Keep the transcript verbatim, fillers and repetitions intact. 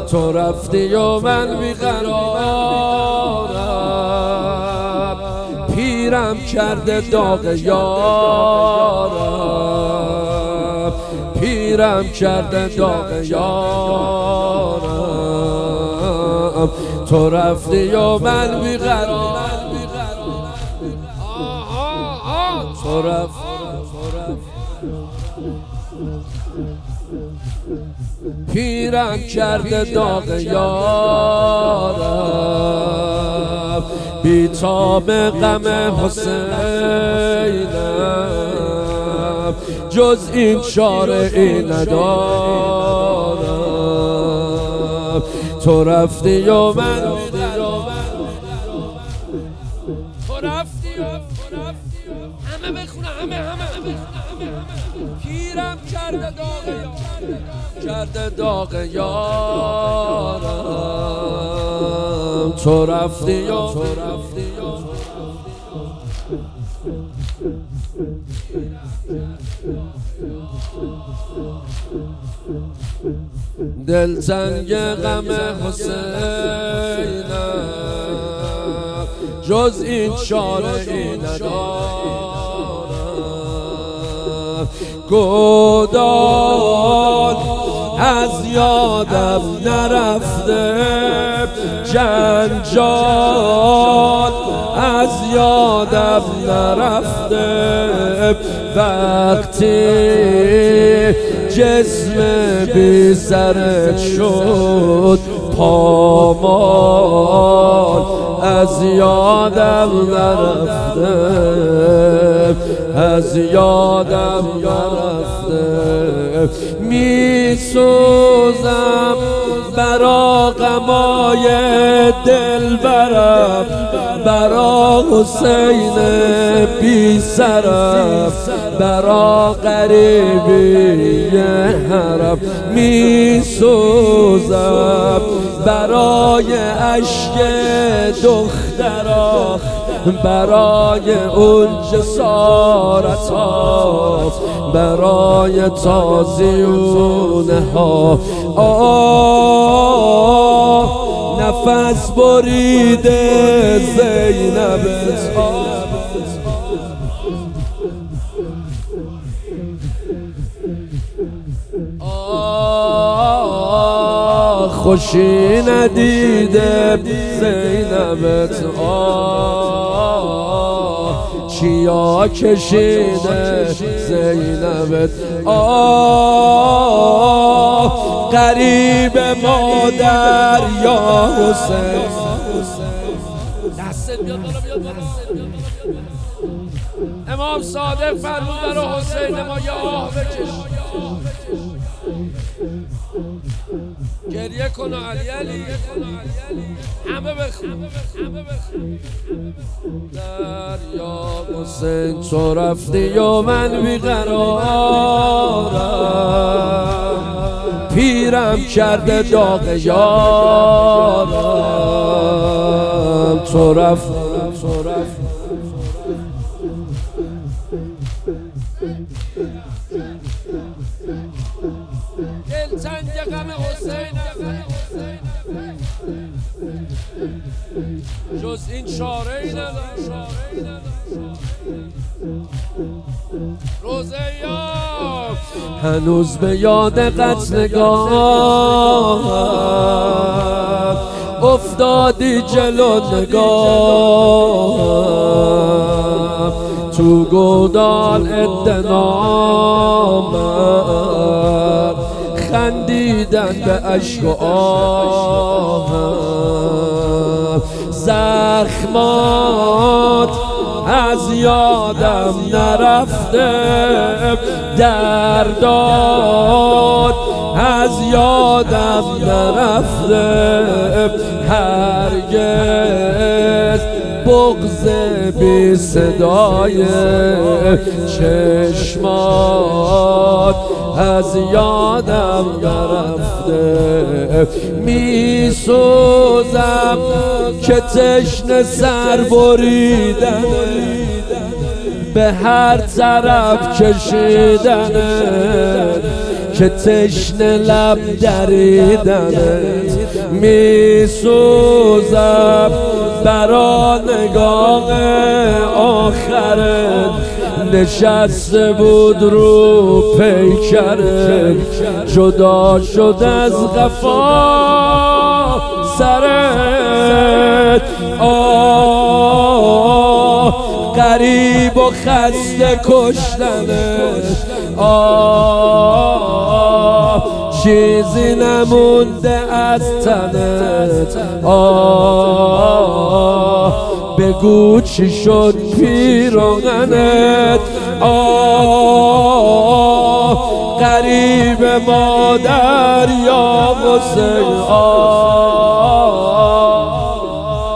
تو رفتی و من بیقرارم، پیرم کرده داغ یارم، پیرم کرده داغ یارم. تو رفتی و من بیقرارم، تو رفتی پیرم کرده داغ یارم، بی‌تاب غم حسینم، جز این چاره ای ندارم. تو رفتی و من تو رفتی و همه بخونه همه همه پیرم کرده داغ کرده داغ یارم. تو رفتی و دلتنگ غم حسینم، جز این چاره ای ندارم. گودال از یادم نرفته، جنجال از یادم نرفته، وقتی جسم بی سرت شد پامال از یادم نرفته، از یادم نرفته. می سوزم برا غمای دلبرم، برا حسین بی سرم، برا غریبی حرم. می سوزم برای اشک دخترا، برای اون جسارت ها، برای تازیونه ها. آه نفس بریده زینب آه خوشی ندیده زینبت، آه چیا کشیده زینبت، آه غریب مادر یا حسین. دستت بیاد بالا بیاد بالا. امام صادق فرمود برای حسین ما یا آه بکش، گریه کن و علی علی همه بخون. دریا حسین تو رفتی و من بیقرارم، پیرم کرده داغ یارم. تو رفتی تو رفتی دلتنگ غم حسین، جز این چاره ای ندارم. روزیام هنوز به یاد قتلگاه افتادی جلو نگاه، تو گودال ادنامم خندیدن به عشق و آهم. زخمات از یادم نرفته، دردات از یادم نرفته، هرگز بغض بی صدای چشمات از یادم نرفته. می سوزم که تشنه سر بریدن، به هر طرف کشیدن، که تشنه لب دریدنت میسوزم برا نگاه آخرت نشسته بود رو پیکرت جدا شد از قفا سرت آه غریب و خسته کشتنت آه چیزی نمونده از تنت آه بگو چی شد پیراهنت آه غریب مادر یا حسین آه